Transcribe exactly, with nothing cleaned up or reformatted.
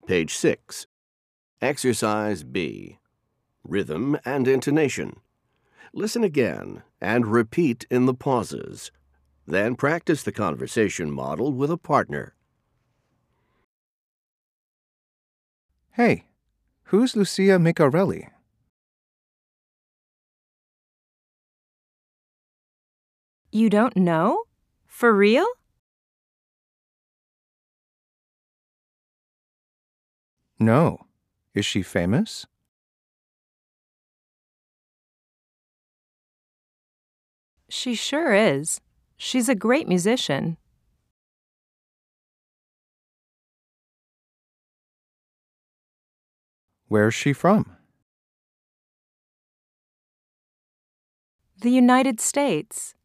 Page six. Exercise B. Rhythm and intonation. Listen again and repeat in the pauses. Then practice the conversation model with a partner. Hey, who's Lucia Micarelli? You don't know? For real? No. Is she famous? She sure is. She's a great musician. Where's she from? The United States.